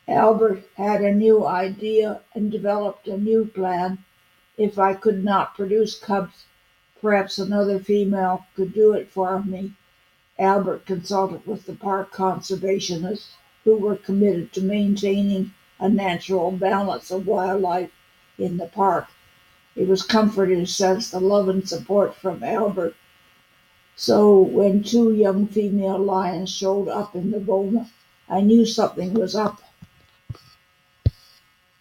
Albert had a new idea and developed a new plan. If I could not produce cubs, perhaps another female could do it for me. Albert consulted with the park conservationists, who were committed to maintaining a natural balance of wildlife in the park. It was comforting to sense the love and support from Albert. So when two young female lions showed up in the boma, I knew something was up.